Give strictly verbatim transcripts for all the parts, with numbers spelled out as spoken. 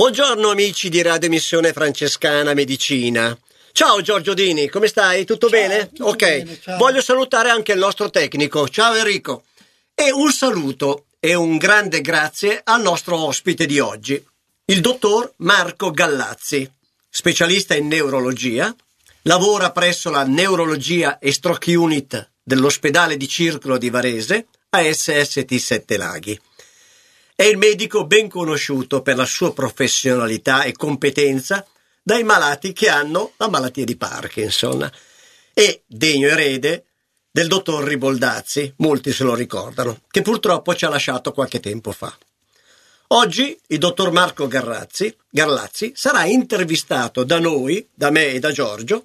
Buongiorno amici di Radio Missione Francescana Medicina. Ciao Giorgio Dini, come stai? Tutto ciao, bene? Tutto ok, bene, voglio salutare anche il nostro tecnico. Ciao Enrico. E un saluto e un grande grazie al nostro ospite di oggi, il dottor Marco Gallazzi, specialista in neurologia, lavora presso la Neurologia e Stroke Unit dell'ospedale di Circolo di Varese, A S S T Sette Laghi. È il medico ben conosciuto per la sua professionalità e competenza dai malati che hanno la malattia di Parkinson e degno erede del dottor Riboldazzi, molti se lo ricordano, che purtroppo ci ha lasciato qualche tempo fa. Oggi il dottor Marco Garrazzi, Garlazzi sarà intervistato da noi, da me e da Giorgio,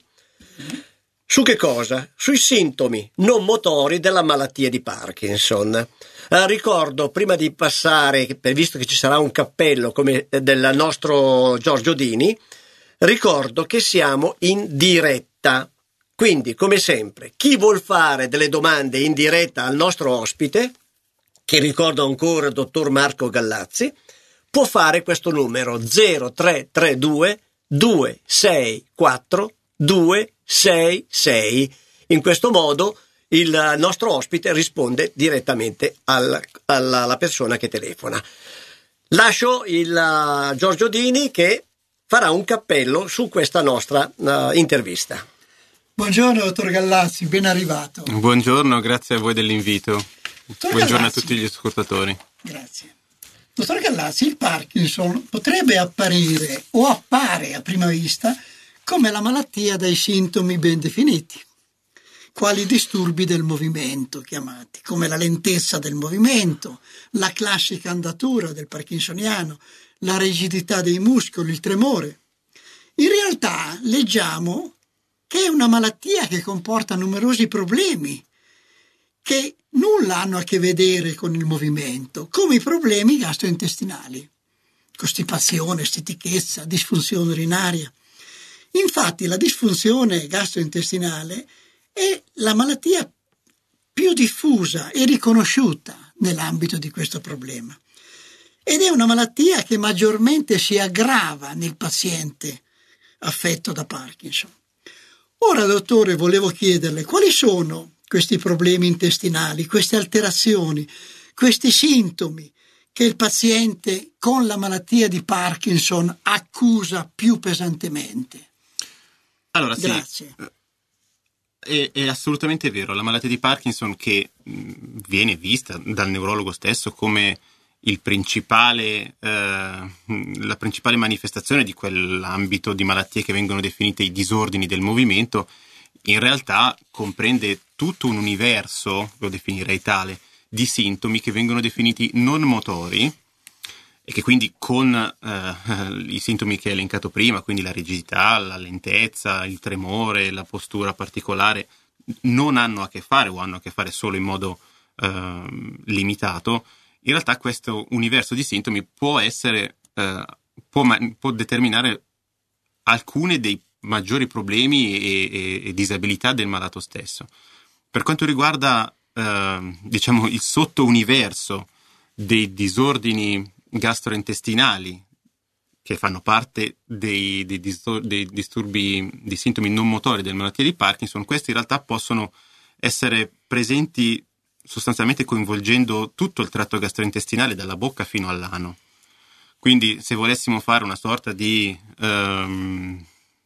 su che cosa? Sui sintomi non motori della malattia di Parkinson. Eh, ricordo, prima di passare, visto che ci sarà un cappello come del nostro Giorgio Dini, ricordo che siamo in diretta. Quindi, come sempre, chi vuol fare delle domande in diretta al nostro ospite, che ricordo ancora il dottor Marco Gallazzi, può fare questo numero zero tre tre due due sei quattro due sei sei. In questo modo il nostro ospite risponde direttamente al, alla, alla persona che telefona. Lascio il uh, Giorgio Dini che farà un cappello su questa nostra uh, intervista. Buongiorno dottor Gallazzi, ben arrivato. Buongiorno, grazie a voi dell'invito. Dottor Buongiorno Gallazzi. a tutti gli ascoltatori. Grazie. Dottor Gallazzi, il Parkinson potrebbe apparire o appare a prima vista come la malattia dai sintomi ben definiti, quali disturbi del movimento chiamati, come la lentezza del movimento, la classica andatura del parkinsoniano, la rigidità dei muscoli, il tremore. In realtà leggiamo che è una malattia che comporta numerosi problemi che nulla hanno a che vedere con il movimento, come i problemi gastrointestinali, costipazione, stitichezza, disfunzione urinaria. Infatti la disfunzione gastrointestinale è la malattia più diffusa e riconosciuta nell'ambito di questo problema. Ed è una malattia che maggiormente si aggrava nel paziente affetto da Parkinson. Ora, dottore, volevo chiederle quali sono questi problemi intestinali, queste alterazioni, questi sintomi che il paziente con la malattia di Parkinson accusa più pesantemente. Allora, sì, Grazie. È, è assolutamente vero, la malattia di Parkinson che mh, viene vista dal neurologo stesso come il principale, eh, la principale manifestazione di quell'ambito di malattie che vengono definite i disordini del movimento, in realtà comprende tutto un universo, lo definirei tale, di sintomi che vengono definiti non motori e che quindi con eh, i sintomi che hai elencato prima, quindi la rigidità, la lentezza, il tremore, la postura particolare, non hanno a che fare o hanno a che fare solo in modo eh, limitato. In realtà questo universo di sintomi può essere, eh, può, può determinare alcuni dei maggiori problemi e, e, e disabilità del malato stesso. Per quanto riguarda eh, diciamo il sottouniverso dei disordini gastrointestinali che fanno parte dei, dei, distor- dei disturbi, dei sintomi non motori della malattia di Parkinson, questi in realtà possono essere presenti sostanzialmente coinvolgendo tutto il tratto gastrointestinale dalla bocca fino all'ano. Quindi se volessimo fare una sorta di um,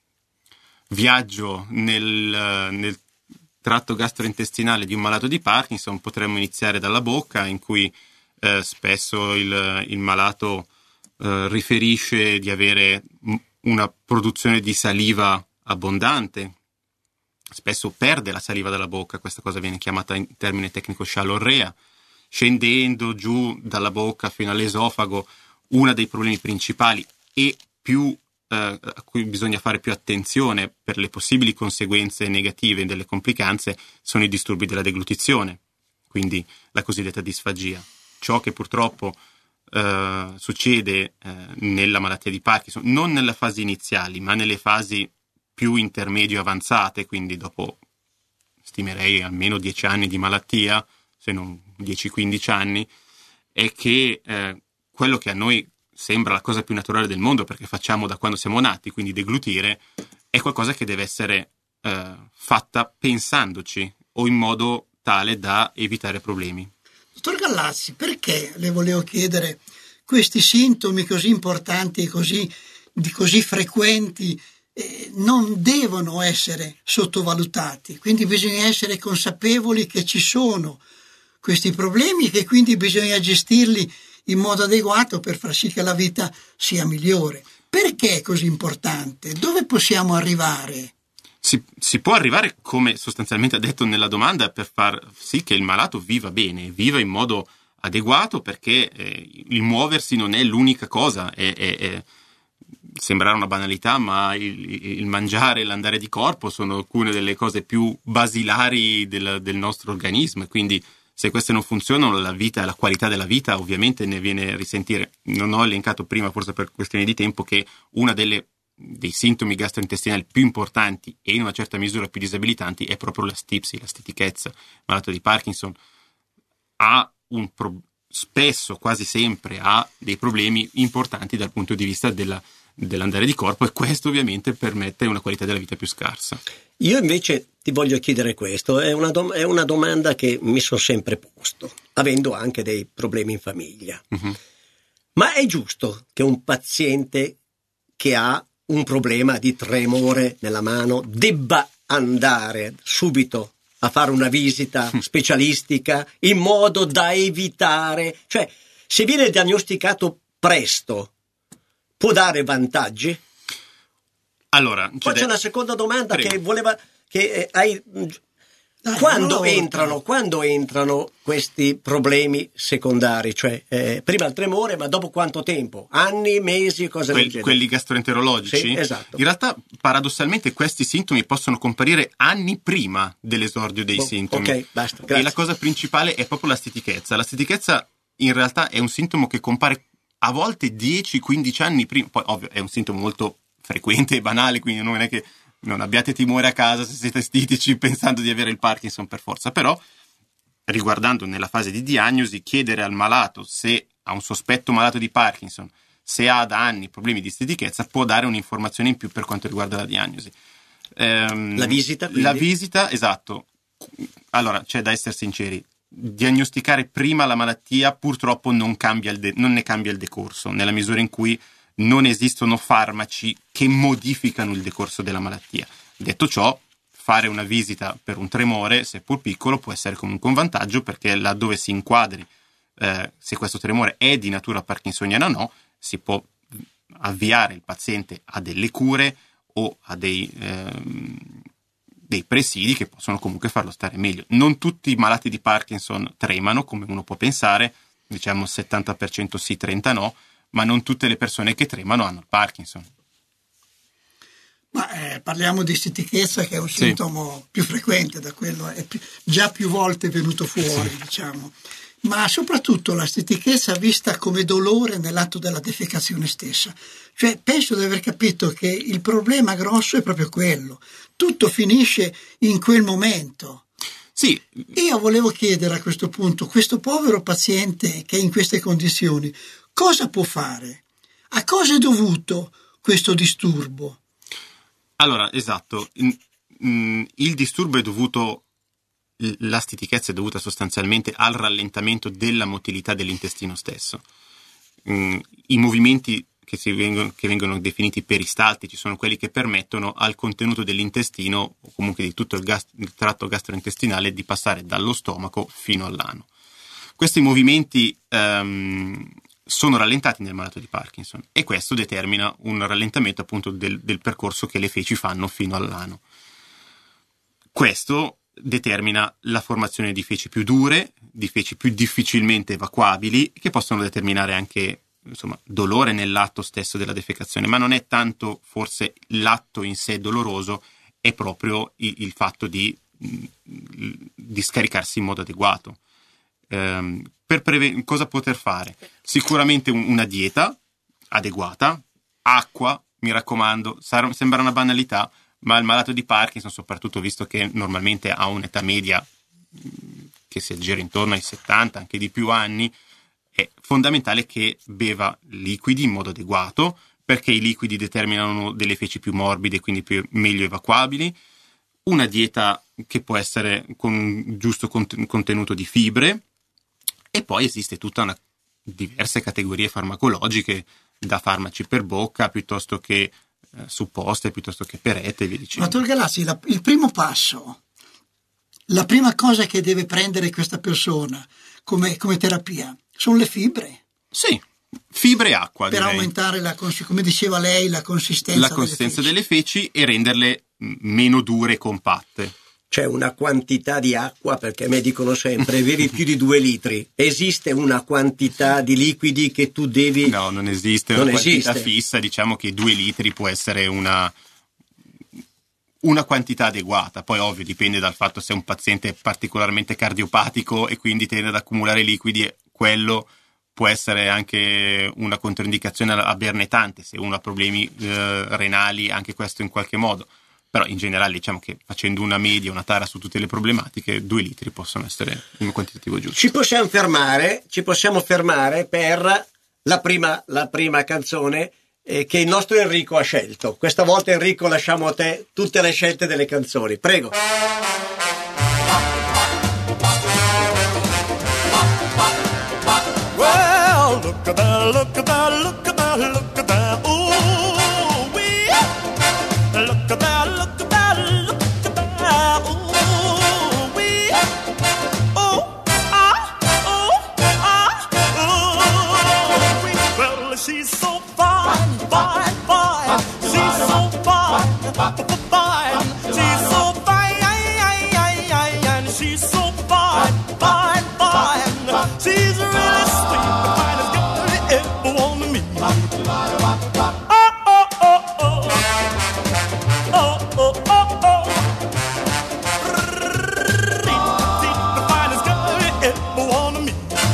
viaggio nel, nel tratto gastrointestinale di un malato di Parkinson, potremmo iniziare dalla bocca, in cui eh, spesso il, il malato eh, riferisce di avere una produzione di saliva abbondante. Spesso perde la saliva dalla bocca, questa cosa viene chiamata in termine tecnico scialorrea. Scendendo giù dalla bocca fino all'esofago, uno dei problemi principali e più eh, a cui bisogna fare più attenzione per le possibili conseguenze negative delle complicanze sono i disturbi della deglutizione, quindi la cosiddetta disfagia. Ciò che purtroppo eh, succede eh, nella malattia di Parkinson, non nelle fasi iniziali, ma nelle fasi più intermedio avanzate, quindi dopo stimerei almeno dieci anni di malattia, se non dieci quindici anni, è che eh, quello che a noi sembra la cosa più naturale del mondo perché facciamo da quando siamo nati, quindi deglutire, è qualcosa che deve essere eh, fatta pensandoci o in modo tale da evitare problemi. Dottor Gallazzi, perché le volevo chiedere questi sintomi così importanti e così, di così frequenti eh, non devono essere sottovalutati, quindi bisogna essere consapevoli che ci sono questi problemi e che quindi bisogna gestirli in modo adeguato per far sì che la vita sia migliore. Perché è così importante? Dove possiamo arrivare? Si, si può arrivare, come sostanzialmente ha detto nella domanda, per far sì che il malato viva bene, viva in modo adeguato, perché eh, il muoversi non è l'unica cosa, è, è, è, sembrerà una banalità, ma il, il mangiare e l'andare di corpo sono alcune delle cose più basilari del, del nostro organismo, e quindi se queste non funzionano, la vita, la qualità della vita ovviamente ne viene a risentire. Non ho elencato prima, forse per questioni di tempo, che una delle dei sintomi gastrointestinali più importanti e in una certa misura più disabilitanti è proprio la stipsi, la stitichezza. Il malato di Parkinson ha un pro- spesso, quasi sempre, ha dei problemi importanti dal punto di vista della, dell'andare di corpo, e questo ovviamente permette una qualità della vita più scarsa. Io invece ti voglio chiedere questo, è una, dom- è una domanda che mi sono sempre posto, avendo anche dei problemi in famiglia. Uh-huh. Ma è giusto che un paziente che ha un problema di tremore nella mano debba andare subito a fare una visita specialistica in modo da evitare, cioè se viene diagnosticato presto può dare vantaggi? Allora, poi c'è una seconda domanda. Prego. che voleva che eh, hai Dai, quando no, entrano no. quando entrano questi problemi secondari, cioè eh, prima il tremore, ma dopo quanto tempo? Anni, mesi, cose que- del genere? Quelli gastroenterologici? Sì, esatto. In realtà, paradossalmente, questi sintomi possono comparire anni prima dell'esordio dei oh, sintomi. Ok, basta, grazie. E la cosa principale è proprio la stitichezza. La stitichezza in realtà è un sintomo che compare a volte dieci quindici anni prima. Poi, ovvio, è un sintomo molto frequente e banale, quindi non è che non abbiate timore a casa se siete stitici pensando di avere il Parkinson per forza, però riguardando nella fase di diagnosi, chiedere al malato se ha un sospetto malato di Parkinson, se ha da anni problemi di stitichezza, può dare un'informazione in più per quanto riguarda la diagnosi. Ehm, la visita quindi? La visita, esatto. Allora, c'è da essere sinceri, diagnosticare prima la malattia purtroppo non, cambia il de- non ne cambia il decorso, nella misura in cui non esistono farmaci che modificano il decorso della malattia. Detto ciò, fare una visita per un tremore, seppur piccolo, può essere comunque un vantaggio, perché laddove si inquadri eh, se questo tremore è di natura parkinsoniana o no, si può avviare il paziente a delle cure o a dei, ehm, dei presidi che possono comunque farlo stare meglio. Non tutti i malati di Parkinson tremano, come uno può pensare, diciamo settanta per cento sì, trenta no, ma non tutte le persone che tremano hanno il Parkinson. Ma eh, parliamo di stitichezza, che è un sì. sintomo più frequente, da quello è più, già più volte venuto fuori, sì. diciamo. Ma soprattutto la stitichezza vista come dolore nell'atto della defecazione stessa. Cioè, penso di aver capito che il problema grosso è proprio quello. Tutto finisce in quel momento. Sì. Io volevo chiedere a questo punto, questo povero paziente che è in queste condizioni, cosa può fare? A cosa è dovuto questo disturbo? Allora, esatto, il disturbo è dovuto, la stitichezza è dovuta sostanzialmente al rallentamento della motilità dell'intestino stesso. I movimenti che, si vengono, che vengono definiti peristaltici sono quelli che permettono al contenuto dell'intestino, o comunque di tutto il, gas, il tratto gastrointestinale, di passare dallo stomaco fino all'ano. Questi movimenti um, sono rallentati nel malato di Parkinson, e questo determina un rallentamento appunto del, del percorso che le feci fanno fino all'ano. Questo determina la formazione di feci più dure, di feci più difficilmente evacuabili, che possono determinare anche, insomma, dolore nell'atto stesso della defecazione, ma non è tanto forse l'atto in sé doloroso, è proprio il, il fatto di, di scaricarsi in modo adeguato. Um, per preve- cosa poter fare? Sicuramente un- una dieta adeguata, acqua, mi raccomando, sar- sembra una banalità, ma il malato di Parkinson, soprattutto visto che normalmente ha un'età media che si aggira intorno ai settanta, anche di più anni, è fondamentale che beva liquidi in modo adeguato, perché i liquidi determinano delle feci più morbide, quindi più, meglio evacuabili, una dieta che può essere con un giusto contenuto di fibre, e poi esiste tutta una diverse categorie farmacologiche, da farmaci per bocca piuttosto che eh, supposte, piuttosto che perette, via dicendo. Dottor Gallazzi, la, il primo passo, la prima cosa che deve prendere questa persona come, come terapia sono le fibre. Sì, fibre e acqua, per direi. aumentare la, come diceva lei, la consistenza, la consistenza delle feci. delle feci e renderle meno dure e compatte. C'è una quantità di acqua, perché me dicono sempre bevi più di due litri. Esiste una quantità di liquidi che tu devi... No, non esiste non una quantità esiste. fissa. Diciamo che due litri può essere una, una quantità adeguata. Poi ovvio dipende dal fatto se è un paziente particolarmente cardiopatico e quindi tende ad accumulare liquidi, quello può essere anche una controindicazione a berne tante, se uno ha problemi eh, renali, anche questo in qualche modo. Però in generale diciamo che facendo una media, una tara su tutte le problematiche, due litri possono essere un quantitativo giusto. Ci possiamo fermare, ci possiamo fermare per la prima, la prima canzone eh, che il nostro Enrico ha scelto. Questa volta Enrico lasciamo a te tutte le scelte delle canzoni, prego. Well, look at that, look at that, look at that, look at that, ooh, wee. Look at that, look at that, look at that, ooh, wee. Oh, ah, oh, ah, ooh, wee. Well, she's so fine, fine, fine. She's so fine, fine. She's so fine, and she's so fine, fine, fine. She's really sweet, the finest girl you ever want to meet. Oh, oh, oh, oh. Oh, oh, oh, oh. The finest girl you ever want to meet.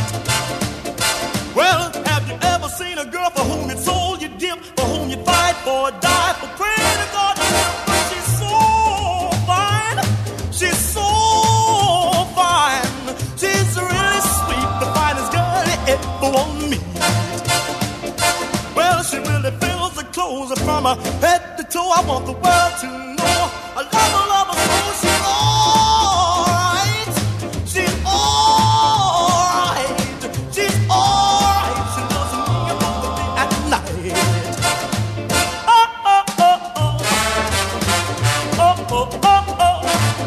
Well, have you ever seen a girl for whom you'd soul you'd give, for whom you'd fight for, die for, pray to God? But she's so fine, she's so fine, she's really sweet, the finest girl you ever want to meet. Well, she really fills the clothes from her head to toe. I want the world to know I love her, love her so. She's alright, she's alright, she's alright. She loves me both the day and night. Oh, oh, oh, oh. Oh, oh, oh, oh.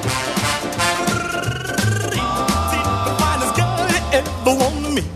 The finest girl you ever want to meet.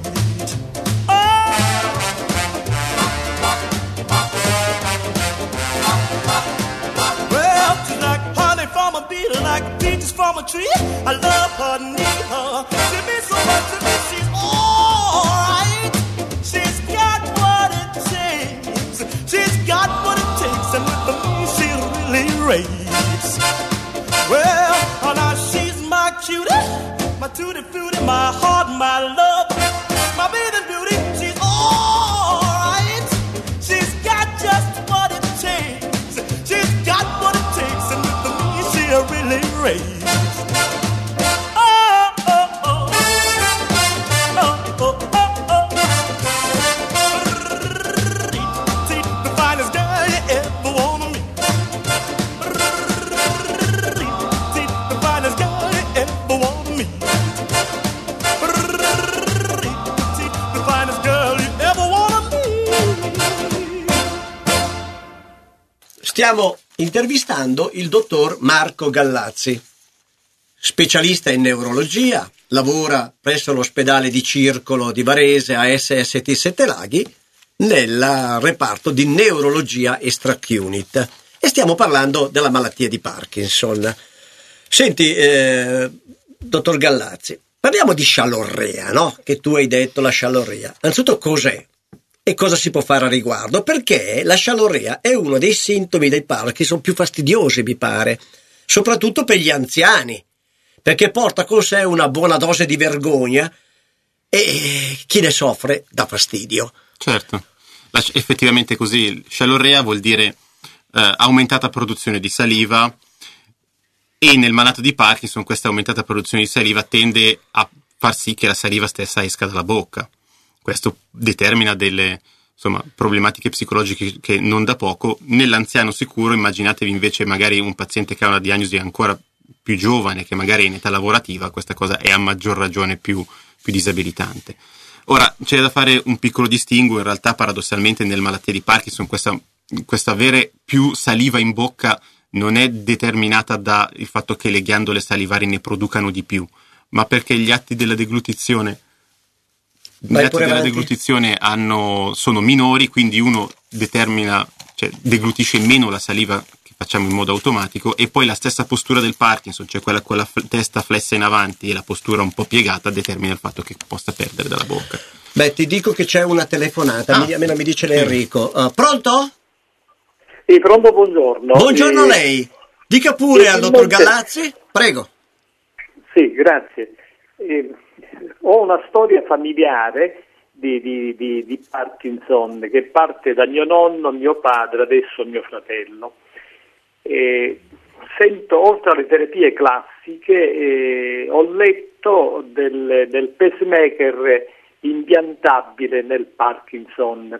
Well, she's like honey from a bee, like peaches from a tree. I love her, need her. She means so much to me. She's alright. She's got what it takes. She's got what it takes, and with me she really raves. Well, oh, now she's my cutie, my tutti frutti, my heart, my love, my bathing beauty. She's alright. She's got just what it takes. She's got what it takes, and with me she really raves. Oh, oh, oh. Oh, oh, oh, oh. The finest girl you ever wanna meet. The finest girl you ever wanna meet. The finest girl you ever wanna meet. Stiamo intervistando il dottor Marco Gallazzi, specialista in neurologia, lavora presso l'ospedale di Circolo di Varese a S S T Sette Laghi nel reparto di neurologia e Strack Unit, e stiamo parlando della malattia di Parkinson. Senti, eh, dottor Gallazzi, parliamo di scialorrea, no? Che tu hai detto la scialorrea. Anzitutto cos'è? E cosa si può fare a riguardo? Perché la scialorrea è uno dei sintomi del Parkinson più fastidiosi, mi pare, soprattutto per gli anziani, perché porta con sé una buona dose di vergogna e chi ne soffre dà fastidio. Certo, la, effettivamente così. Scialorrea vuol dire eh, aumentata produzione di saliva, e nel malato di Parkinson questa aumentata produzione di saliva tende a far sì che la saliva stessa esca dalla bocca. questo determina delle insomma problematiche psicologiche che non da poco. Nell'anziano sicuro, immaginatevi invece magari un paziente che ha una diagnosi ancora più giovane, che magari è in età lavorativa, questa cosa è a maggior ragione più, più disabilitante. Ora, c'è da fare un piccolo distinguo, in realtà paradossalmente nelle malattie di Parkinson questa, questa avere più saliva in bocca non è determinata dal fatto che le ghiandole salivari ne producano di più, ma perché gli atti della deglutizione, gli atti della deglutizione hanno, sono minori, quindi uno determina, cioè deglutisce meno la saliva che facciamo in modo automatico, e poi la stessa postura del Parkinson, cioè quella con la f- testa flessa in avanti e la postura un po' piegata, determina il fatto che possa perdere dalla bocca. Beh, ti dico che c'è una telefonata, Ah. mi, almeno mi dice l'Enrico. Uh, pronto? Sì, pronto, buongiorno. Buongiorno a Eh, lei. Dica pure al dottor Gallazzi. Prego. Sì, grazie. Eh, ho una storia familiare di, di, di, di Parkinson che parte da mio nonno, mio padre, adesso mio fratello. Eh, sento, oltre alle terapie classiche, eh, ho letto del, del pacemaker impiantabile nel Parkinson.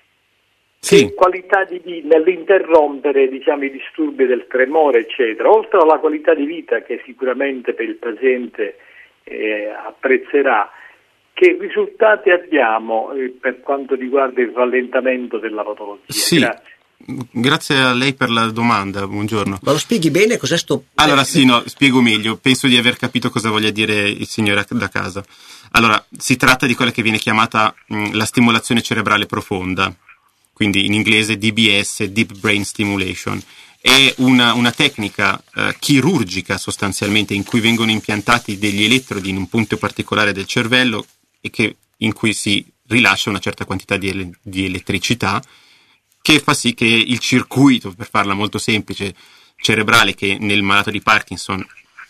Sì. Che qualità di vita nell'interrompere, diciamo, i disturbi del tremore, eccetera, oltre alla qualità di vita che sicuramente per il paziente eh, apprezzerà, che risultati abbiamo eh, per quanto riguarda il rallentamento della patologia? Sì. Grazie. Grazie a lei per la domanda, buongiorno. Ma lo spieghi bene cos'è sto... Allora sì, no, spiego meglio, penso di aver capito cosa voglia dire il signore da casa. Allora, si tratta di quella che viene chiamata mh, la stimolazione cerebrale profonda, quindi in inglese D B S, Deep Brain Stimulation. È una, una tecnica eh, chirurgica sostanzialmente, in cui vengono impiantati degli elettrodi in un punto particolare del cervello e che, in cui si rilascia una certa quantità di, ele- di elettricità, che fa sì che il circuito, per farla molto semplice, cerebrale, che nel malato di Parkinson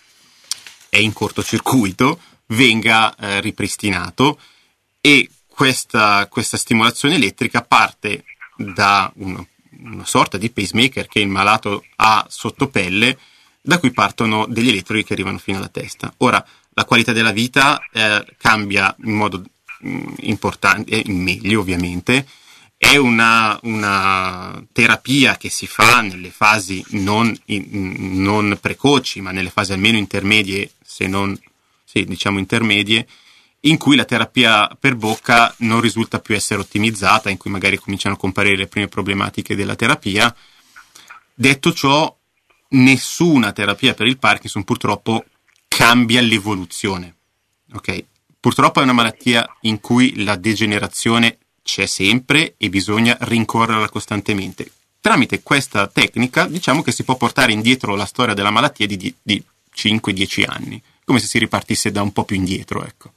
è in cortocircuito, venga eh, ripristinato, e questa, questa stimolazione elettrica parte da uno, una sorta di pacemaker che il malato ha sotto pelle, da cui partono degli elettrodi che arrivano fino alla testa. Ora, la qualità della vita eh, cambia in modo mh, importante, in meglio ovviamente. È una, una terapia che si fa nelle fasi non, in, non precoci, ma nelle fasi almeno intermedie, se non, sì, diciamo intermedie, in cui la terapia per bocca non risulta più essere ottimizzata, in cui magari cominciano a comparire le prime problematiche della terapia. Detto ciò, nessuna terapia per il Parkinson purtroppo cambia l'evoluzione. Ok? Purtroppo è una malattia in cui la degenerazione c'è sempre e bisogna rincorrerla costantemente. Tramite questa tecnica, diciamo che si può portare indietro la storia della malattia di, di cinque dieci anni, come se si ripartisse da un po' più indietro, ecco.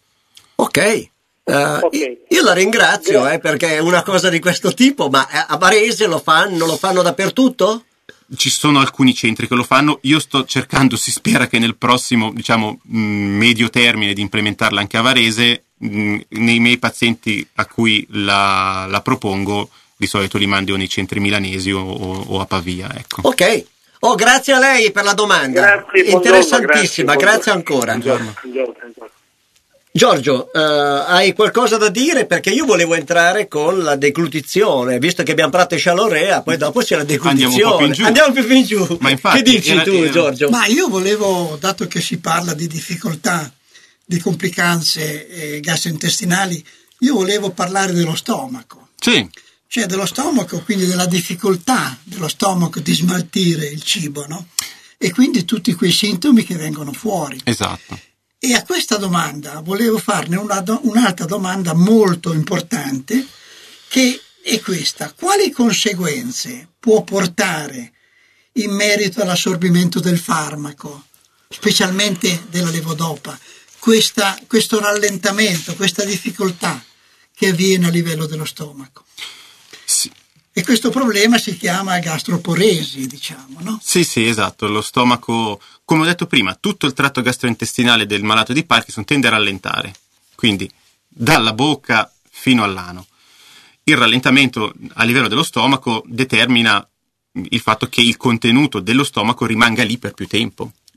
Ok. Uh, Ok. io, io la ringrazio eh, perché è una cosa di questo tipo, ma a Varese lo fanno, lo fanno dappertutto? Ci sono alcuni centri che lo fanno, io sto cercando, si spera che nel prossimo, diciamo, mh, medio termine di implementarla anche a Varese. Mh, nei miei pazienti a cui la, la propongo, di solito li mando nei centri milanesi o, o, o a Pavia, ecco. Ok. Oh, grazie a lei per la domanda. Grazie, buongiorno, Interessantissima, grazie, grazie, ancora. Buongiorno, buongiorno, buongiorno. Giorgio, eh, hai qualcosa da dire? Perché io volevo entrare con la deglutizione, visto che abbiamo parlato di Scialorea, poi dopo c'è la deglutizione. Andiamo un po' più in giù. Andiamo più in giù. Ma infatti, che dici era- tu, era- Giorgio? Ma io volevo, dato che si parla di difficoltà, di complicanze eh, gastrointestinali, io volevo parlare dello stomaco. Sì, Cioè dello stomaco, quindi della difficoltà dello stomaco di smaltire il cibo, no? E quindi tutti quei sintomi che vengono fuori. esatto. E a questa domanda volevo farne una do- un'altra domanda molto importante, che è questa: quali conseguenze può portare in merito all'assorbimento del farmaco, specialmente della levodopa, questa, questo rallentamento, questa difficoltà che avviene a livello dello stomaco? Sì. E questo problema si chiama gastroporesi, diciamo, no? Sì, sì, esatto. Lo stomaco, come ho detto prima, tutto il tratto gastrointestinale del malato di Parkinson tende a rallentare, quindi dalla bocca fino all'ano. Il rallentamento a livello dello stomaco determina il fatto che il contenuto dello stomaco rimanga lì per più tempo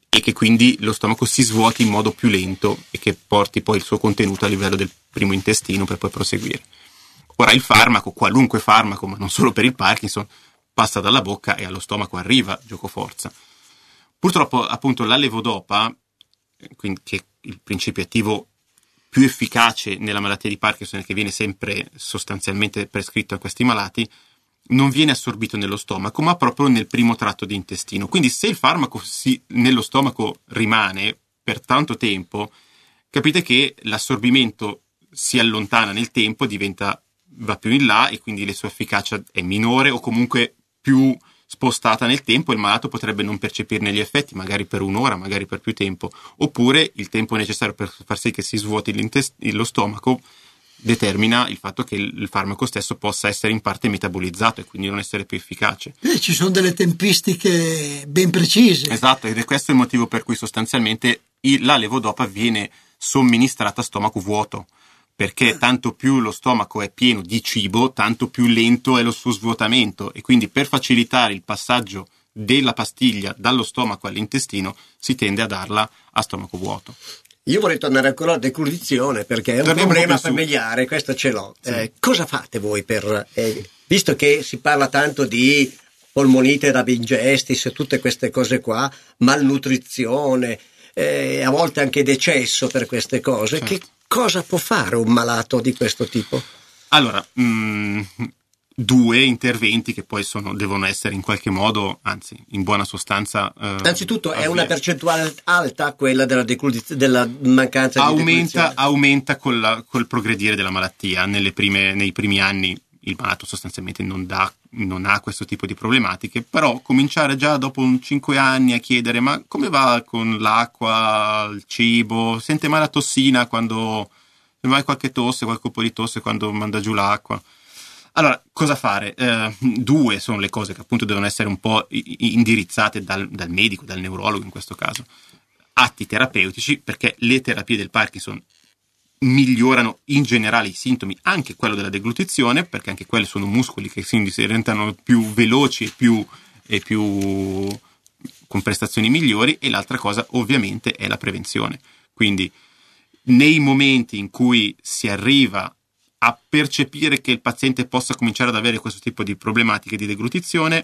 e che quindi lo stomaco si svuoti in modo più lento e che porti poi il suo contenuto a livello del primo intestino per poi proseguire. Ora il farmaco, qualunque farmaco, ma non solo per il Parkinson, passa dalla bocca e allo stomaco arriva, giocoforza. Purtroppo appunto la levodopa, quindi, che è il principio attivo più efficace nella malattia di Parkinson e che viene sempre sostanzialmente prescritto a questi malati, non viene assorbito nello stomaco, ma proprio nel primo tratto di intestino. Quindi se il farmaco si, nello stomaco rimane per tanto tempo, capite che l'assorbimento si allontana nel tempo, diventa, va più in là e quindi la sua efficacia è minore o comunque più spostata nel tempo, il malato potrebbe non percepirne gli effetti, magari per un'ora, magari per più tempo, oppure il tempo necessario per far sì che si svuoti lo stomaco determina il fatto che il farmaco stesso possa essere in parte metabolizzato e quindi non essere più efficace. Eh, ci sono delle tempistiche ben precise. Esatto, ed è questo il motivo per cui sostanzialmente la levodopa viene somministrata a stomaco vuoto, perché tanto più lo stomaco è pieno di cibo, tanto più lento è lo suo svuotamento e quindi per facilitare il passaggio della pastiglia dallo stomaco all'intestino si tende a darla a stomaco vuoto. Io vorrei tornare ancora alla decludizione perché è un Torniamo problema un po' più su. familiare, questo ce l'ho. Sì. Eh, cosa fate voi per, eh, visto che si parla tanto di polmonite da ingestis e tutte queste cose qua, malnutrizione, eh, a volte anche decesso per queste cose, Certo. che cosa può fare un malato di questo tipo? Allora, mh, due interventi che poi sono, devono essere in qualche modo, anzi in buona sostanza... Eh, Anzitutto è avvia- una percentuale alta quella della, decludiz- della mancanza di aumenta, decludizione? aumenta col, la- col progredire della malattia. Nelle prime, nei primi anni il malato sostanzialmente non, dà, non ha questo tipo di problematiche, però cominciare già dopo un cinque anni a chiedere ma come va con l'acqua, il cibo, sente mai la tossina quando mai qualche tosse, qualche colpo di tosse quando manda giù l'acqua. Allora, cosa fare? Eh, due sono le cose che appunto devono essere un po' indirizzate dal, dal medico, dal neurologo in questo caso. Atti terapeutici, perché le terapie del Parkinson migliorano in generale i sintomi, anche quello della deglutizione, perché anche quelli sono muscoli che quindi si diventano più veloci e più, e più con prestazioni migliori, e l'altra cosa ovviamente è la prevenzione. Quindi nei momenti in cui si arriva a percepire che il paziente possa cominciare ad avere questo tipo di problematiche di deglutizione,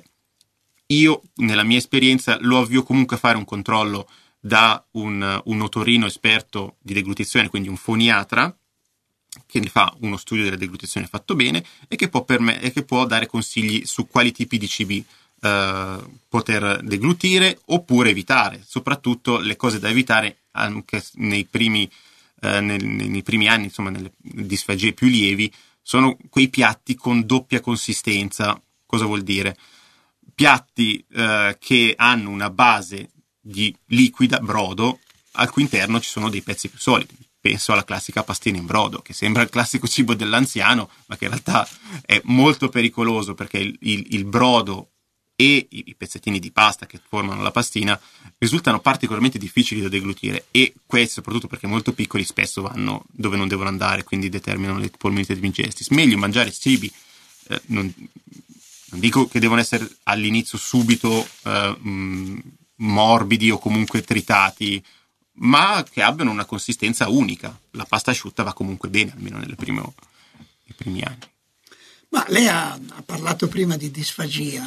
io nella mia esperienza lo avvio comunque a fare un controllo da un, un otorino esperto di deglutizione, quindi un foniatra, che ne fa uno studio della deglutizione fatto bene e che può, perme- e che può dare consigli su quali tipi di cibi eh, poter deglutire oppure evitare, soprattutto le cose da evitare anche nei primi, eh, nel, nei primi anni, insomma nelle disfagie più lievi, sono quei piatti con doppia consistenza. Cosa vuol dire? Piatti eh, che hanno una base di liquida, brodo, al cui interno ci sono dei pezzi più solidi. Penso alla classica pastina in brodo, che sembra il classico cibo dell'anziano, ma che in realtà è molto pericoloso perché il, il, il brodo e i, i pezzettini di pasta che formano la pastina risultano particolarmente difficili da deglutire, e questi, soprattutto perché molto piccoli, spesso vanno dove non devono andare, quindi determinano le polmonite di ingestis. Meglio mangiare cibi, eh, non, non dico che devono essere all'inizio subito eh, mh, morbidi o comunque tritati, ma che abbiano una consistenza unica. La pasta asciutta va comunque bene, almeno nelle prime, nei primi anni. Ma lei ha, ha parlato prima di disfagia.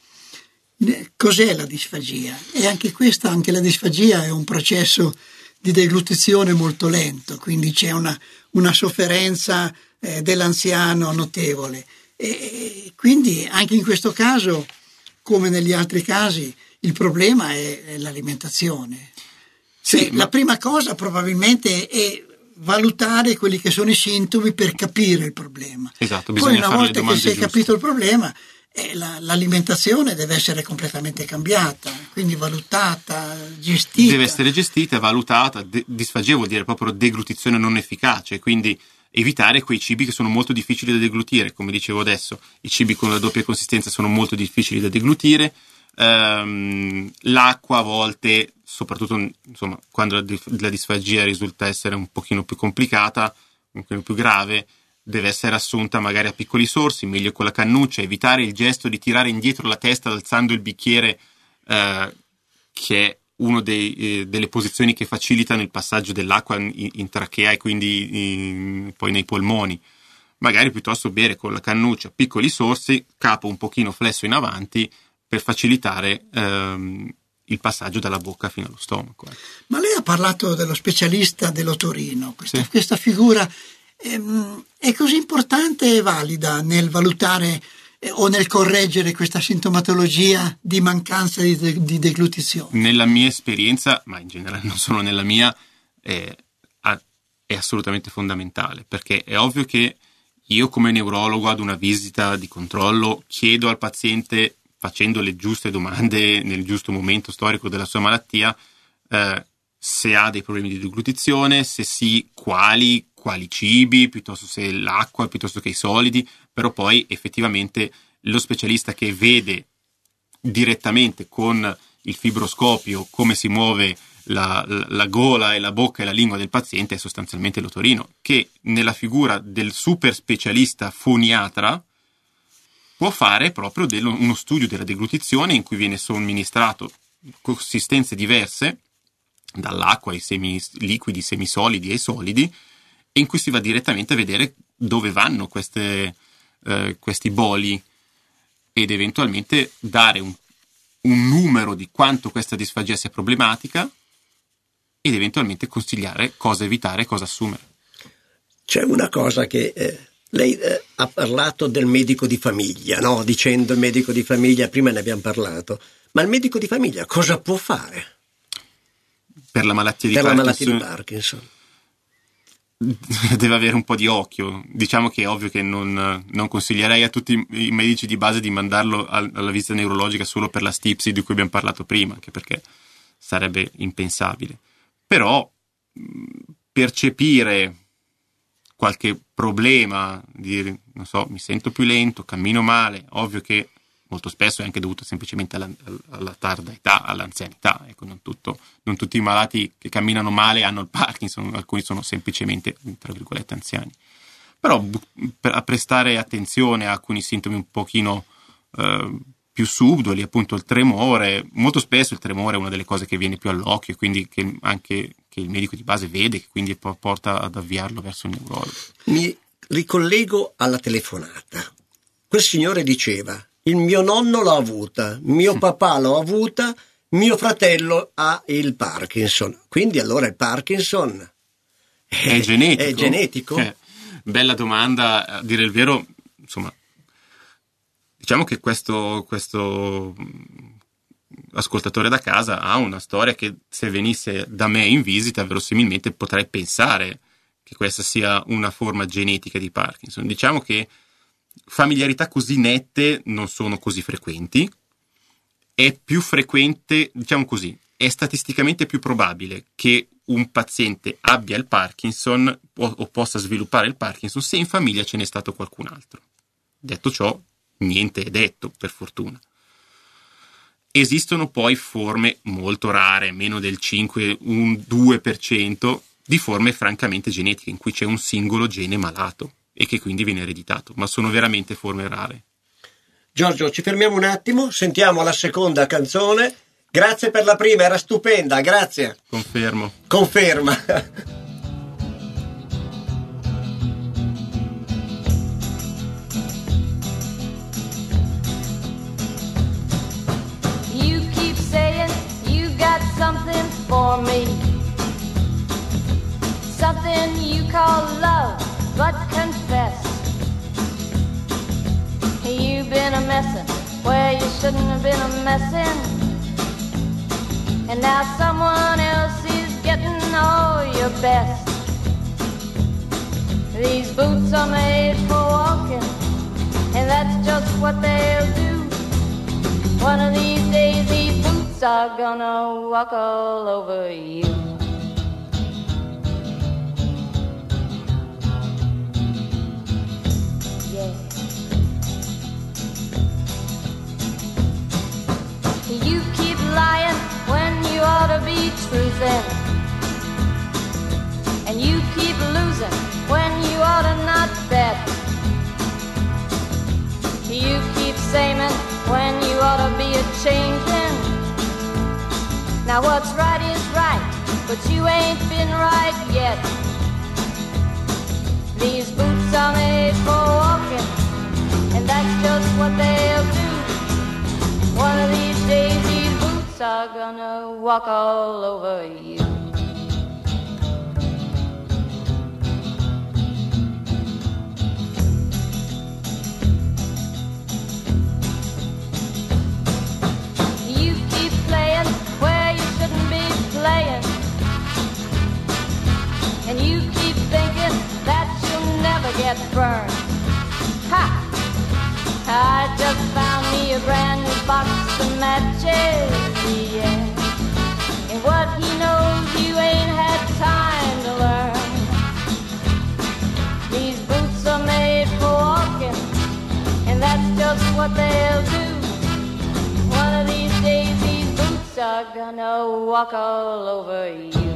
Cos'è la disfagia? E anche questa, anche la disfagia è un processo di deglutizione molto lento, quindi c'è una, una sofferenza eh, dell'anziano notevole. E quindi anche in questo caso, come negli altri casi, il problema è, è l'alimentazione. Sì, Cioè, ma... La prima cosa probabilmente è valutare quelli che sono i sintomi per capire il problema. Esatto, Poi una fare volta le che si è giuste. capito il problema, eh, la, l'alimentazione deve essere completamente cambiata, quindi valutata, gestita. Deve essere gestita, valutata. De- disfagia vuol dire proprio deglutizione non efficace, quindi evitare quei cibi che sono molto difficili da deglutire. Come dicevo adesso, i cibi con la doppia consistenza sono molto difficili da deglutire. Um, l'acqua a volte, soprattutto insomma quando la, dif- la disfagia risulta essere un pochino più complicata, un pochino più grave, deve essere assunta magari a piccoli sorsi, meglio con la cannuccia. Evitare il gesto di tirare indietro la testa alzando il bicchiere, uh, che è una eh, delle posizioni che facilitano il passaggio dell'acqua in, in trachea e quindi in, poi nei polmoni. Magari piuttosto bere con la cannuccia piccoli sorsi, capo un pochino flesso in avanti, per facilitare ehm, il passaggio dalla bocca fino allo stomaco. Ma lei ha parlato dello specialista dell'otorino, questa, Sì. questa figura ehm, è così importante e valida nel valutare eh, o nel correggere questa sintomatologia di mancanza di, de- di deglutizione? Nella mia esperienza, ma in generale non solo nella mia, eh, è assolutamente fondamentale, perché è ovvio che io come neurologo ad una visita di controllo chiedo al paziente, facendo le giuste domande nel giusto momento storico della sua malattia, eh, se ha dei problemi di deglutizione, se sì, quali, quali cibi, piuttosto se l'acqua, piuttosto che i solidi, però poi effettivamente lo specialista che vede direttamente con il fibroscopio come si muove la, la, la gola e la bocca e la lingua del paziente è sostanzialmente l'otorino, che nella figura del super specialista foniatra può fare proprio dello, uno studio della deglutizione in cui viene somministrato consistenze diverse, dall'acqua ai semi liquidi, semisolidi ai solidi, e in cui si va direttamente a vedere dove vanno queste, eh, questi boli ed eventualmente dare un, un numero di quanto questa disfagia sia problematica ed eventualmente consigliare cosa evitare e cosa assumere. C'è una cosa che... Eh... Lei eh, ha parlato del medico di famiglia, no? Dicendo il medico di famiglia, prima ne abbiamo parlato, ma il medico di famiglia cosa può fare per la malattia di per Parkinson? La malattia di Parkinson? Deve avere un po' di occhio. Diciamo che è ovvio che non, non consiglierei a tutti i medici di base di mandarlo alla visita neurologica solo per la stipsi di cui abbiamo parlato prima, anche perché sarebbe impensabile. Però percepire qualche problema, dire, non so, mi sento più lento, cammino male, ovvio che molto spesso è anche dovuto semplicemente alla, alla tarda età, all'anzianità. Ecco, non, tutto, non tutti i malati che camminano male hanno il Parkinson, alcuni sono semplicemente, tra virgolette, anziani. Però per, a prestare attenzione a alcuni sintomi un pochino eh, più subdoli, appunto il tremore, molto spesso il tremore è una delle cose che viene più all'occhio, quindi che anche che il medico di base vede, che quindi porta ad avviarlo verso il neurologo. Mi ricollego alla telefonata. Quel signore diceva: il mio nonno l'ha avuta, mio papà l'ha avuta, mio fratello ha il Parkinson. Quindi allora il Parkinson è, è genetico? È genetico? Eh, bella domanda, a dire il vero, insomma. Diciamo che questo, questo ascoltatore da casa ha una storia che, se venisse da me in visita, verosimilmente potrei pensare che questa sia una forma genetica di Parkinson. Diciamo che familiarità così nette non sono così frequenti. È più frequente, diciamo così, è statisticamente più probabile che un paziente abbia il Parkinson o, o possa sviluppare il Parkinson se in famiglia ce n'è stato qualcun altro. Detto ciò, niente è detto, per fortuna. Esistono poi forme molto rare, meno del cinque, un due per cento, di forme francamente genetiche, in cui c'è un singolo gene malato e che quindi viene ereditato, ma sono veramente forme rare. Giorgio, ci fermiamo un attimo, sentiamo la seconda canzone. Grazie per la prima, era stupenda, grazie. Confermo. Conferma. Something for me, something you call love, but confess you've been a messin' where you shouldn't have been a messin', and now someone else is getting all your best. These boots are made for walking, and that's just what they'll do. One of these days these boots are gonna walk all over you. Yeah. You keep lying when you ought to be truthing, and you keep losing when you ought to not bet. You keep saying when you ought to be a changing. Now Now what's right is right, but you ain't been right yet. These boots are made for walking, and that's just what they'll do. One of these days these boots are gonna walk all over you. You keep playing where you shouldn't be playing, and you keep thinking that you'll never get burned. Ha! I just found me a brand new box of matches, yeah. And what he knows you ain't had time to learn. These boots are made for walking, and that's just what they'll do. One of these days these boots are gonna walk all over you.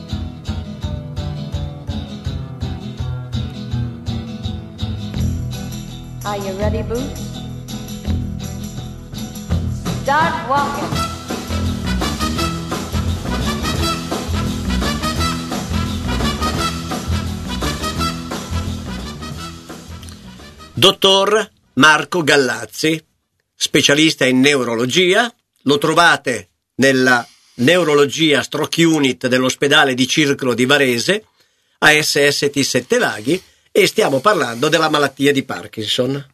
Are you ready, Boots? Start walking. Dottor Marco Gallazzi, specialista in neurologia, lo trovate nella Neurologia Stroke Unit dell'ospedale di Circolo di Varese, A S S T Sette Laghi, e stiamo parlando della malattia di Parkinson.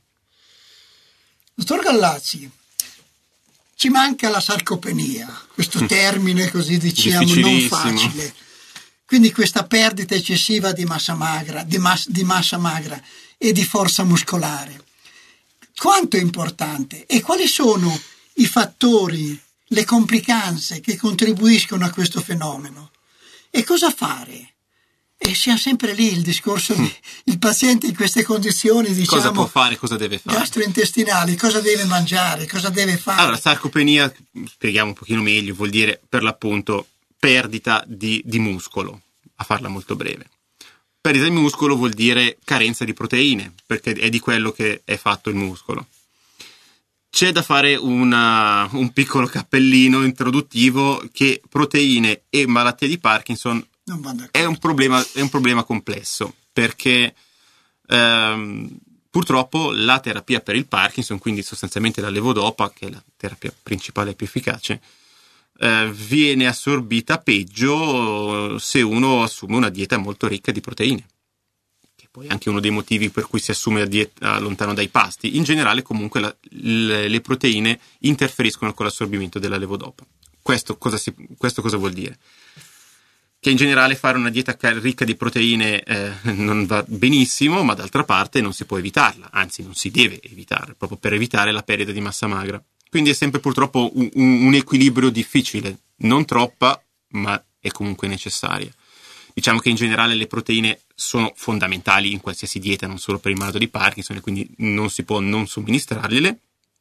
Dottor Gallazzi, ci manca la sarcopenia, questo termine così diciamo non facile. Quindi questa perdita eccessiva di massa magra, di, mass- di massa magra e di forza muscolare. Quanto è importante e quali sono i fattori, le complicanze che contribuiscono a questo fenomeno? E cosa fare? E siamo sempre lì il discorso di il paziente in queste condizioni, diciamo, cosa può fare, cosa deve fare, gastrointestinali, cosa deve mangiare, cosa deve fare. Allora, sarcopenia, spieghiamo un pochino meglio, vuol dire per l'appunto perdita di, di muscolo, a farla molto breve. Perdita di muscolo vuol dire carenza di proteine, perché è di quello che è fatto il muscolo. C'è da fare una, un piccolo cappellino introduttivo che proteine e malattia di Parkinson è un problema, è un problema complesso, perché ehm, purtroppo la terapia per il Parkinson, quindi sostanzialmente la levodopa, che è la terapia principale e più efficace, eh, viene assorbita peggio se uno assume una dieta molto ricca di proteine, che poi è anche uno dei motivi per cui si assume la dieta lontano dai pasti. In generale comunque la, le, le proteine interferiscono con l'assorbimento della levodopa. Questo cosa, si, questo cosa vuol dire? Che in generale fare una dieta ricca di proteine eh, non va benissimo, ma d'altra parte non si può evitarla, anzi non si deve evitare, proprio per evitare la perdita di massa magra. Quindi è sempre purtroppo un, un equilibrio difficile, non troppa, ma è comunque necessaria. Diciamo che in generale le proteine sono fondamentali in qualsiasi dieta, non solo per il malato di Parkinson, e quindi non si può non somministrargliele.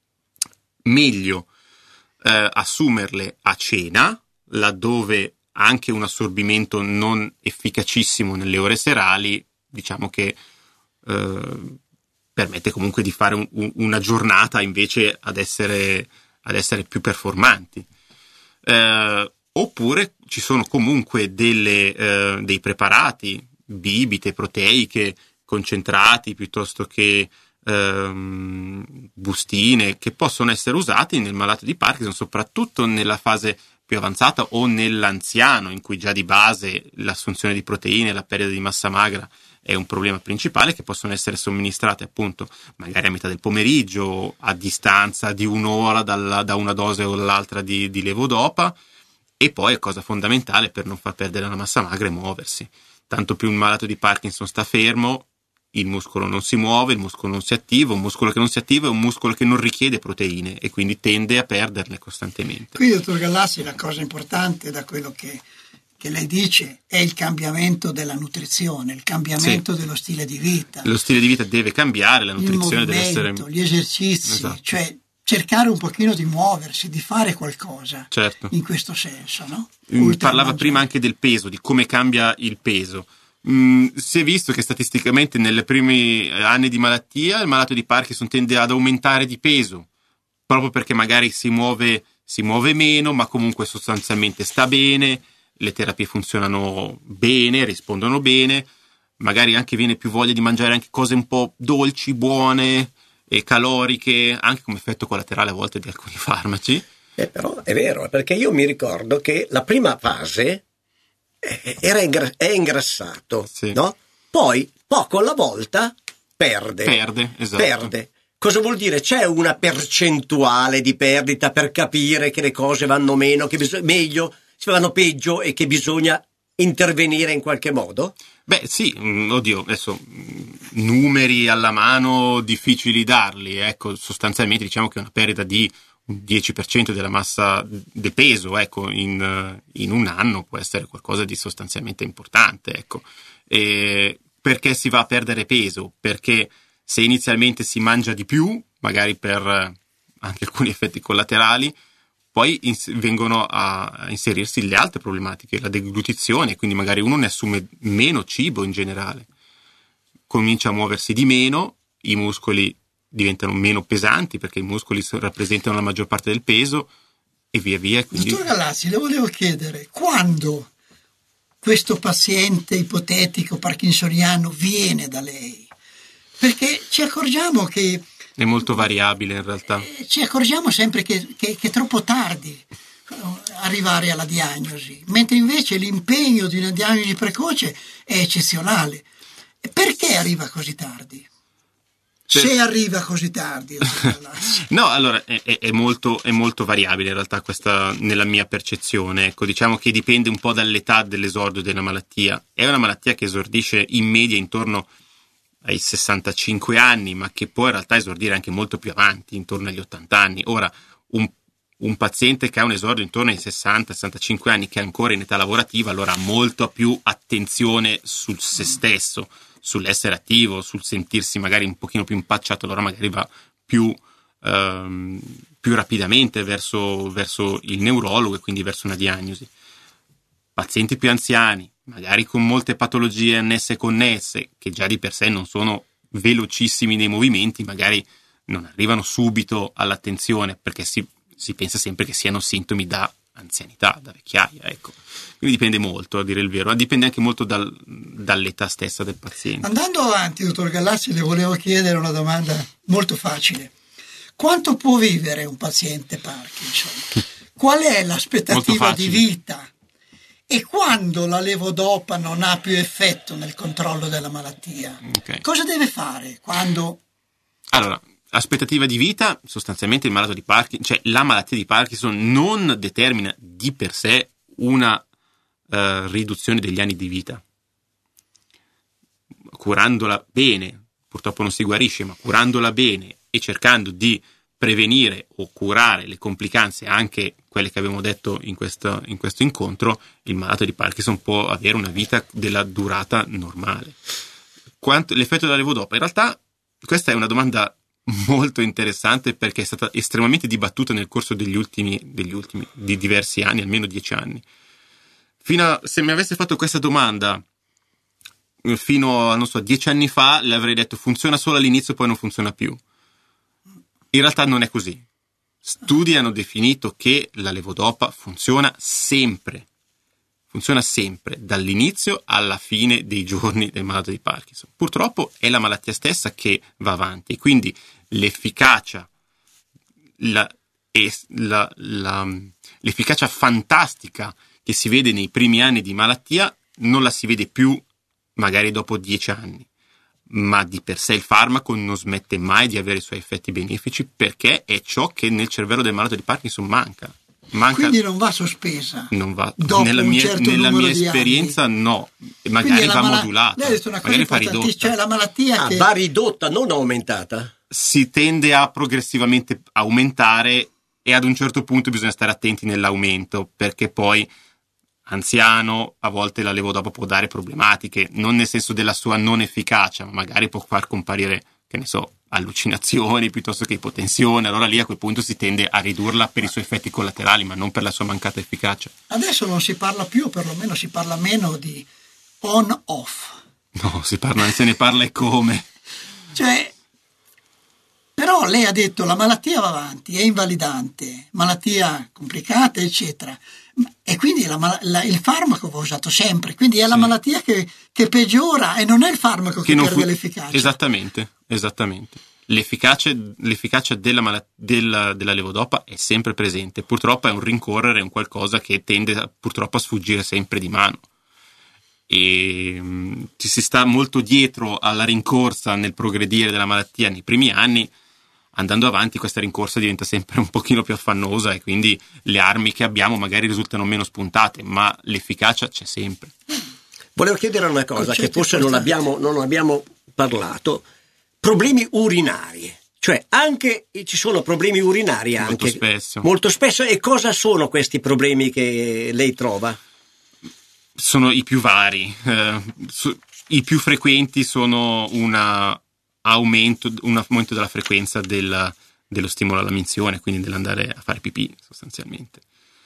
Meglio eh, assumerle a cena, laddove anche un assorbimento non efficacissimo nelle ore serali, diciamo che eh, permette comunque di fare un, un, una giornata invece ad essere, ad essere più performanti. Eh, oppure ci sono comunque delle, eh, dei preparati, bibite proteiche, concentrati piuttosto che ehm, bustine, che possono essere usati nel malato di Parkinson, soprattutto nella fase più avanzata o nell'anziano, in cui già di base l'assunzione di proteine e la perdita di massa magra è un problema principale, che possono essere somministrate appunto magari a metà del pomeriggio, a distanza di un'ora dalla, da una dose o l'altra di, di levodopa. E poi è cosa fondamentale per non far perdere la massa magra è muoversi. Tanto più un malato di Parkinson sta fermo, il muscolo non si muove, il muscolo non si attiva, un muscolo che non si attiva è un muscolo che non richiede proteine e quindi tende a perderle costantemente. Qui, dottor Gallazzi, la cosa importante da quello che, che lei dice è il cambiamento della nutrizione, il cambiamento sì. dello stile di vita. Lo stile di vita deve cambiare, la nutrizione il deve essere... gli esercizi, esatto. Cioè cercare un pochino di muoversi, di fare qualcosa, certo. In questo senso, no? Mm, parlava prima anche del peso, di come cambia il peso. Mm, si è visto che statisticamente nei primi anni di malattia il malato di Parkinson tende ad aumentare di peso, proprio perché magari si muove si muove meno, ma comunque sostanzialmente sta bene, le terapie funzionano bene, rispondono bene, magari anche viene più voglia di mangiare anche cose un po' dolci, buone e caloriche, anche come effetto collaterale a volte di alcuni farmaci. Eh, però è vero, perché io mi ricordo che la prima fase era ingra- è ingrassato, sì. no? Poi, poco alla volta, perde. Perde, esatto. Perde. Cosa vuol dire? C'è una percentuale di perdita per capire che le cose vanno meno, che bis- meglio, si vanno peggio e che bisogna intervenire in qualche modo? Beh sì, oddio, adesso numeri alla mano difficili darli, ecco, sostanzialmente diciamo che una perdita di un dieci per cento della massa del peso, ecco, in, in un anno può essere qualcosa di sostanzialmente importante, ecco. E perché si va a perdere peso? Perché se inizialmente si mangia di più, magari per anche alcuni effetti collaterali, poi ins- vengono a inserirsi le altre problematiche, la deglutizione, quindi magari uno ne assume meno cibo in generale, comincia a muoversi di meno, i muscoli diventano meno pesanti perché i muscoli rappresentano la maggior parte del peso e via via. Quindi... Dottor Gallazzi, le volevo chiedere, quando questo paziente ipotetico parkinsoniano viene da lei? Perché ci accorgiamo che... È molto variabile in realtà. Eh, ci accorgiamo sempre che, che, che è troppo tardi arrivare alla diagnosi, mentre invece l'impegno di una diagnosi precoce è eccezionale. Perché arriva così tardi? Per... Se arriva così tardi. No, allora è, è, molto, è molto variabile in realtà questa nella mia percezione. Ecco, diciamo che dipende un po' dall'età dell'esordio della malattia. È una malattia che esordisce in media intorno ai sessantacinque anni, ma che può in realtà esordire anche molto più avanti, intorno agli ottanta anni. Ora, un, un paziente che ha un esordio intorno ai sessanta sessantacinque anni, che è ancora in età lavorativa, allora ha molto più attenzione su se stesso, sull'essere attivo, sul sentirsi magari un pochino più impacciato, allora magari va più, ehm, più rapidamente verso, verso il neurologo e quindi verso una diagnosi. Pazienti più anziani, magari con molte patologie annesse e connesse, che già di per sé non sono velocissimi nei movimenti, magari non arrivano subito all'attenzione, perché si, si pensa sempre che siano sintomi da anzianità, da vecchiaia, ecco. Quindi dipende molto, a dire il vero, dipende anche molto dal, dall'età stessa del paziente. Andando avanti, dottor Gallazzi, le volevo chiedere una domanda molto facile. Quanto può vivere un paziente Parkinson? Qual è l'aspettativa di vita? E quando la levodopa non ha più effetto nel controllo della malattia, okay, cosa deve fare? Quando... Allora, aspettativa di vita, sostanzialmente il malato di Parkinson, cioè la malattia di Parkinson non determina di per sé una uh, riduzione degli anni di vita. Curandola bene, purtroppo non si guarisce, ma curandola bene e cercando di prevenire o curare le complicanze, anche quelle che abbiamo detto in questo, in questo incontro, il malato di Parkinson può avere una vita della durata normale. Quanto, l'effetto della levodopa? In realtà questa è una domanda molto interessante perché è stata estremamente dibattuta nel corso degli ultimi, degli ultimi di diversi anni, almeno dieci anni. Fino a, se mi avesse fatto questa domanda fino a, non so, dieci anni fa, le avrei detto funziona solo all'inizio, poi non funziona più. In realtà non è così. Studi hanno definito che la levodopa funziona sempre, funziona sempre, dall'inizio alla fine dei giorni del malato di Parkinson. Purtroppo è la malattia stessa che va avanti, quindi l'efficacia, la, la, la, l'efficacia fantastica che si vede nei primi anni di malattia non la si vede più magari dopo dieci anni. Ma di per sé il farmaco non smette mai di avere i suoi effetti benefici perché è ciò che nel cervello del malato di Parkinson manca. manca Quindi non va sospesa. Non va. Dopo nella mia, certo nella mia di esperienza anni. No, magari va mala- modulata. Lei ha detto una cosa magari fa ridotta. cioè la malattia ah, che va ridotta, non aumentata. Si tende a progressivamente aumentare e ad un certo punto bisogna stare attenti nell'aumento perché poi anziano, a volte la levodopa può dare problematiche, non nel senso della sua non efficacia, ma magari può far comparire, che ne so, allucinazioni piuttosto che ipotensione, allora lì a quel punto si tende a ridurla per i suoi effetti collaterali, ma non per la sua mancata efficacia. Adesso non si parla più, o perlomeno si parla meno di on-off. No, si parla, se ne parla e come. Cioè, Però lei ha detto la malattia va avanti, è invalidante, malattia complicata, eccetera. E quindi la, la, il farmaco va usato sempre, quindi è la sì. malattia che, che peggiora e non è il farmaco che, che perde fu... l'efficacia. Esattamente, esattamente. L'efficacia, l'efficacia della, mal- della, della levodopa è sempre presente. Purtroppo è un rincorrere, è un qualcosa che tende a, purtroppo a sfuggire sempre di mano. E mh, ci si sta molto dietro alla rincorsa nel progredire della malattia nei primi anni. Andando avanti questa rincorsa diventa sempre un pochino più affannosa e quindi le armi che abbiamo magari risultano meno spuntate, ma l'efficacia c'è sempre. Volevo chiedere una cosa che forse non abbiamo, non abbiamo parlato. Problemi urinari, cioè anche ci sono problemi urinari anche. Molto spesso. Molto spesso. E cosa sono questi problemi che lei trova? Sono i più vari. Eh, su, i più frequenti sono una aumento, un aumento della frequenza del, dello stimolo alla minzione, quindi dell'andare a fare pipì sostanzialmente,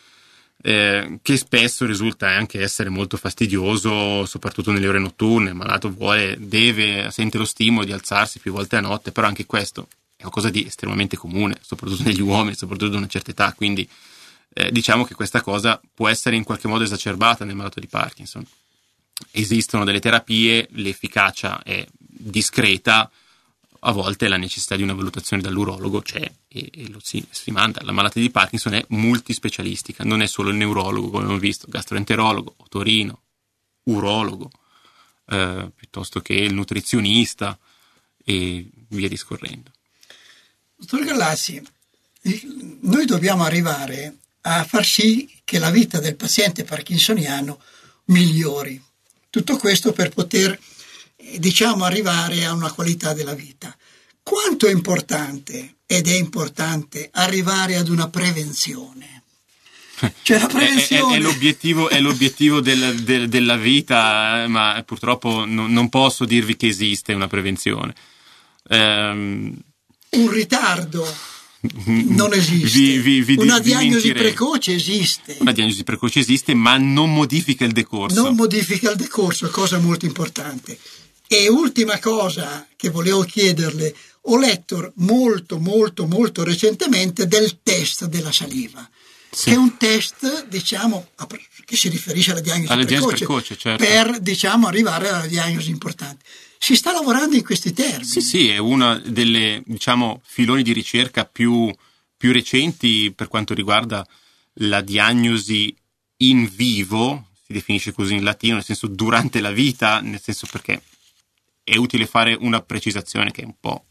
eh, che spesso risulta anche essere molto fastidioso, soprattutto nelle ore notturne. Il malato vuole, deve, sente lo stimolo di alzarsi più volte a notte, però anche questo è qualcosa di estremamente comune, soprattutto negli uomini, soprattutto ad una certa età, quindi eh, diciamo che questa cosa può essere in qualche modo esacerbata nel malato di Parkinson. Esistono delle terapie, l'efficacia è discreta, a volte la necessità di una valutazione dall'urologo c'è e, e lo si, si manda. La malattia di Parkinson è multispecialistica, non è solo il neurologo, come abbiamo visto, gastroenterologo, otorino, urologo, eh, piuttosto che il nutrizionista e via discorrendo. Dottor Gallassi, noi dobbiamo arrivare a far sì che la vita del paziente parkinsoniano migliori. Tutto questo per poter, diciamo, arrivare a una qualità della vita. Quanto è importante, ed è importante, arrivare ad una prevenzione? Cioè la prevenzione... È, è, è l'obiettivo, è l'obiettivo del, del, della vita, ma purtroppo non, non posso dirvi che esiste una prevenzione. Um... Un ritardo non esiste. Vi, vi, vi, una vi diagnosi mentirei. precoce esiste. Una diagnosi precoce esiste, ma non modifica il decorso. Non modifica il decorso, cosa molto importante. E ultima cosa che volevo chiederle, ho letto molto molto molto recentemente del test della saliva, sì. che è un test, diciamo, che si riferisce alla diagnosi alla precoce, precoce certo. per, diciamo, arrivare alla diagnosi importante. Si sta lavorando in questi termini. Sì, sì, è una delle, diciamo, filoni di ricerca più, più recenti per quanto riguarda la diagnosi in vivo, si definisce così in latino, nel senso durante la vita, nel senso perché è utile fare una precisazione che è un po'...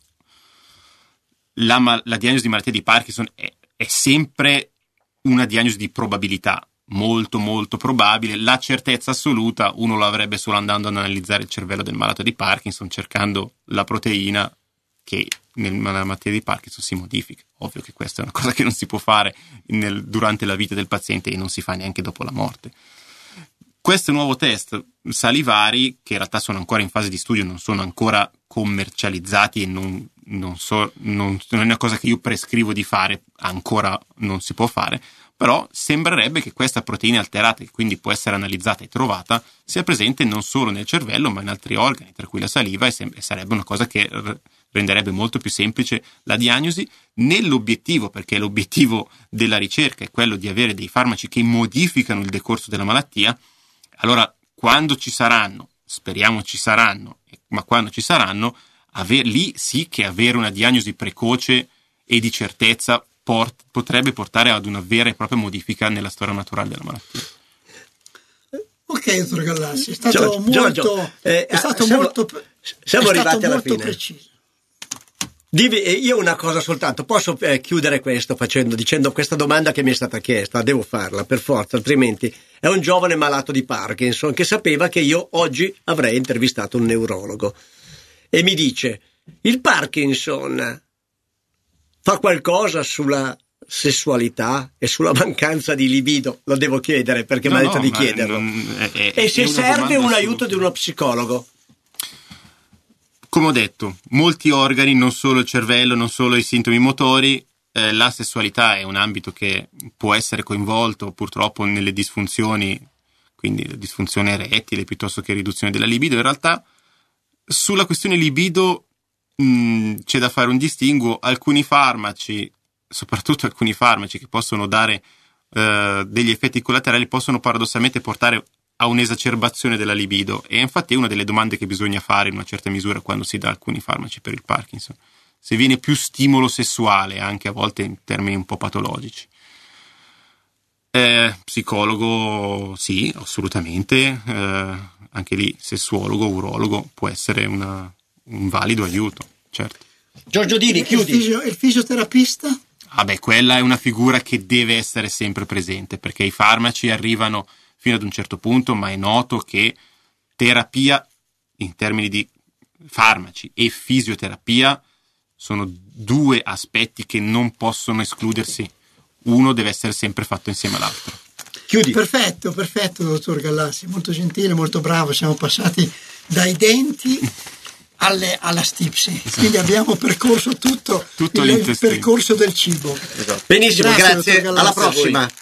La, la diagnosi di malattia di Parkinson è, è sempre una diagnosi di probabilità, molto molto probabile. La certezza assoluta uno lo avrebbe solo andando ad analizzare il cervello del malato di Parkinson, cercando la proteina che nella malattia di Parkinson si modifica. Ovvio che questa è una cosa che non si può fare nel, durante la vita del paziente e non si fa neanche dopo la morte. Questo nuovo test salivari, che in realtà sono ancora in fase di studio, non sono ancora commercializzati e non, non, so, non, non è una cosa che io prescrivo di fare, ancora non si può fare, però sembrerebbe che questa proteina alterata, che quindi può essere analizzata e trovata, sia presente non solo nel cervello ma in altri organi, tra cui la saliva, e, sem- e sarebbe una cosa che r- renderebbe molto più semplice la diagnosi nell'obiettivo, perché l'obiettivo della ricerca è quello di avere dei farmaci che modificano il decorso della malattia. Allora, quando ci saranno, speriamo ci saranno, ma quando ci saranno, aver, lì sì che avere una diagnosi precoce e di certezza port, potrebbe portare ad una vera e propria modifica nella storia naturale della malattia. Ok, dottor Gallassi, è stato Giorgio, molto, Giorgio, eh, è stato siamo, molto, siamo è arrivati stato alla molto fine. preciso. Divi, io una cosa soltanto, posso eh, chiudere questo facendo, dicendo questa domanda che mi è stata chiesta, devo farla per forza, altrimenti è un giovane malato di Parkinson che sapeva che io oggi avrei intervistato un neurologo e mi dice: il Parkinson fa qualcosa sulla sessualità e sulla mancanza di libido? Lo devo chiedere perché no, mi ha detto no, di chiederlo. Non, è, è, e se serve un aiuto assoluta. di uno psicologo? Come ho detto, molti organi, non solo il cervello, non solo i sintomi motori, eh, la sessualità è un ambito che può essere coinvolto purtroppo nelle disfunzioni, quindi la disfunzione erettile piuttosto che riduzione della libido. In realtà sulla questione libido mh, c'è da fare un distinguo. Alcuni farmaci, soprattutto alcuni farmaci che possono dare uh, degli effetti collaterali, possono paradossalmente portare a un'esacerbazione della libido, e infatti è una delle domande che bisogna fare in una certa misura quando si dà alcuni farmaci per il Parkinson, se viene più stimolo sessuale, anche a volte in termini un po' patologici. Eh, psicologo sì, assolutamente, eh, anche lì sessuologo, urologo può essere una, un valido aiuto, certo. Giorgio Dini, chiudi. Il, fisio, il fisioterapista? Ah beh, quella è una figura che deve essere sempre presente, perché i farmaci arrivano fino ad un certo punto, ma è noto che terapia in termini di farmaci e fisioterapia sono due aspetti che non possono escludersi. Uno deve essere sempre fatto insieme all'altro. Chiudi. Perfetto, perfetto, dottor Gallassi, molto gentile, molto bravo. Siamo passati dai denti alle, alla stipsi, quindi abbiamo percorso tutto, tutto il, il l'intestino. percorso del cibo. Benissimo, Grazie, grazie, dottor alla Gallassi, a voi. prossima.